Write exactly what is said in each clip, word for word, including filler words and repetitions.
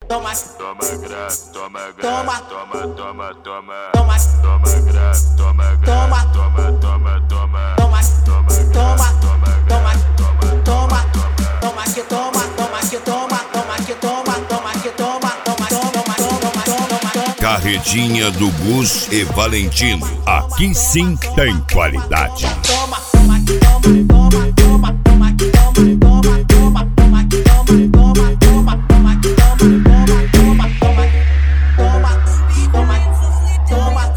toma, toma grana, toma toma, grana, toma, toma, toma, toma, toma grana, toma toma, grana, toma, toma, toma, toma, toma, toma, toma, toma, toma que toma, toma que toma, toma que toma, toma que toma, toma, toma, toma, toma, toma. Carretinha do Gus e Valentino. Aqui sim tem qualidade. Toma, toma, toma, toma, toma, toma, toma, toma, toma, toma, toma, toma, toma, toma, toma, toma, toma,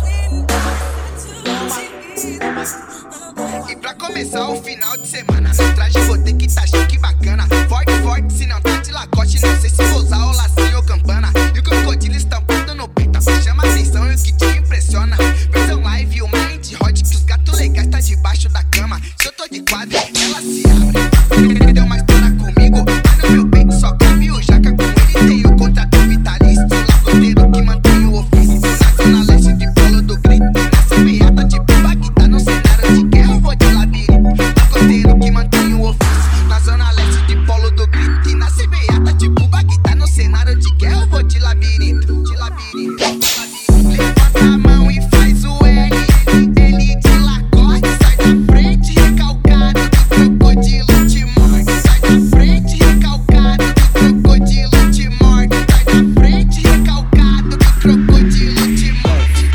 toma, toma. E pra começar o final de semana, no traje vou ter que tá chique bacana. Forte, forte, se não tá de lacoste, não sei se vou usar o lacinho ou campana. E o crocodilo estampado no peito, chama atenção e o que te impressiona. Versão live, o mind hot, que os gatos legais tá debaixo da cama. Se eu tô de quadro, ela se abre. Deu uma história comigo, mas no meu peito só cabe o jaca. Com ele tem o contrato vitalício, lagoteiro que mantém o ofício. Na zona leste de Polo do Grito, nessa meada de bomba que tá no cenário de guerra, eu vou de labirinto. Lagoteiro que mantém o ofício. Na zona leste de Polo do Grito, e na semeada de bomba que tá no cenário de guerra, eu vou de labirinto. De labirinto. Levanta a mão e faz o L, L de lacoste. Sai da frente, recalcado do crocodilo te morde. Sai da frente, recalcado do crocodilo te morde. Sai da frente, recalcado do crocodilo te morde.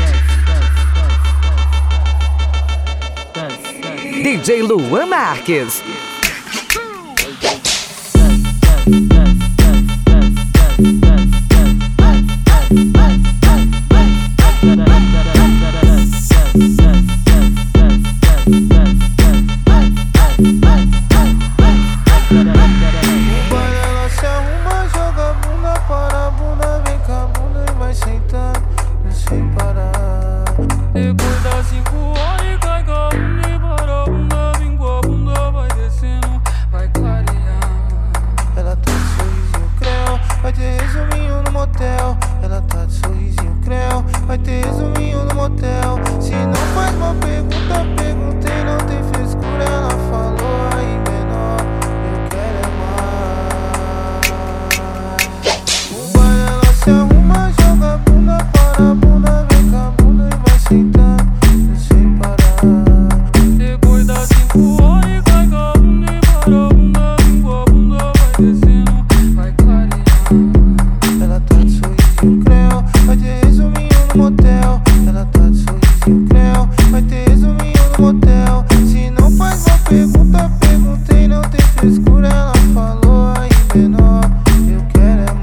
D J Luan Marques. Depois das cinco horas cai com a bunda e para a bunda, vem com a bunda, vai descendo, vai clarear. Ela tá de sorrisinho creu, vai ter resuminho no motel. Ela tá de sorrisinho creu, vai ter resuminho no motel. Se não faz uma pergunta, perguntei, não tem frescura. Ela falou aí menor, eu quero é mais. O baile ela se arruma, joga a bunda para a bunda, vem com a bunda e vai sentando sem parar. Depois das cinco horas cai com a bunda e para a bunda, vem com a bunda, vai descendo, vai clarear. Ela tá de sorrisinho creu, vai ter resuminho no motel. Ela tá de sorrisinho creu, vai ter resuminho no motel. Se não faz uma pergunta, perguntei, não tem frescura. Ela falou aí menor, eu quero é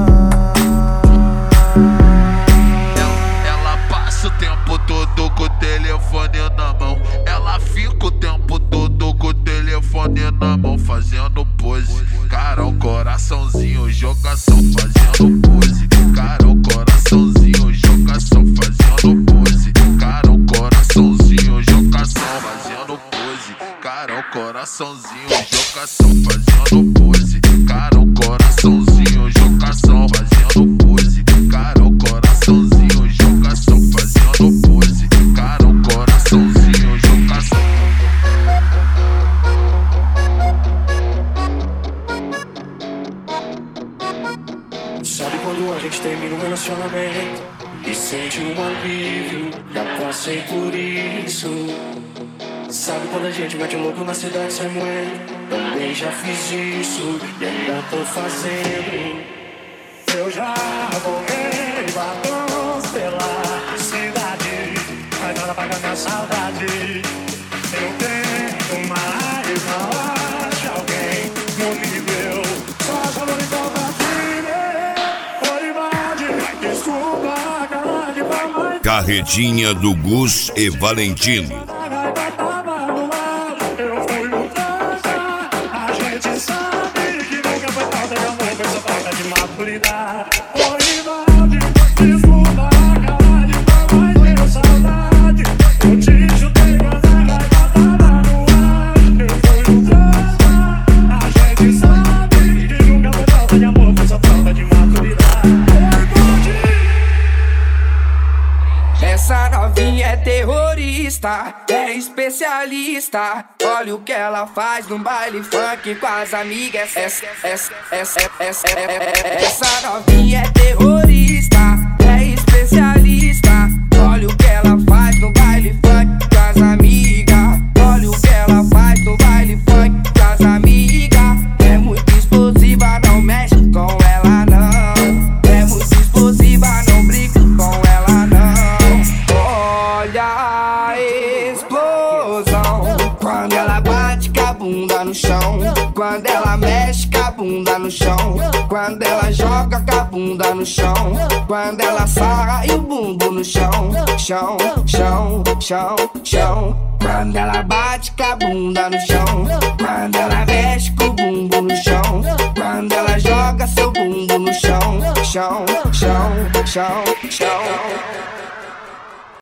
mais. Ela passa o tempo todo com o telefone na mão. Ela fica o tempo todo com o telefone na mão, fazendo pose. Carol, coraçãozinho, jogação, fazendo pose. Carol, coraçãozinho, jogação, fazendo pose. Carol, coraçãozinho, jogação, fazendo pose. Carol, coraçãozinho, jogação, fazendo pose. Carol, coraçãozinho, jogação, fazendo pose. Carol, coraçãozinho, jogação, fazendo pose. Carol, coraçãozinho, jogação. Sabe quando a gente termina um relacionamento e sente um alívio? Já passei por isso. Sabe quando a gente mete louco na cidade sem moeda? Também já fiz isso e ainda tô fazendo. Eu já borrei batons pela cidade, mas nada paga minha saudade. Eu tenho mais falar de alguém no nível, só chama de compartilha. Pode desculpa, cara de mamãe. Carretinha do Gus e Valentino. Essa novinha é terrorista, é especialista. Olha o que ela faz no baile funk com as amigas. Essa, essa, essa, essa, essa, essa novinha é bunda no chão. Quando ela mexe com a bunda no chão. Quando ela joga com a bunda no chão. Quando ela sarra e o bumbo no chão. Chão, chão, chão, chão. Quando ela bate com a bunda no chão. Quando ela mexe com o bumbo no chão. Quando ela joga seu bumbo no chão. Chão, chão, chão, chão.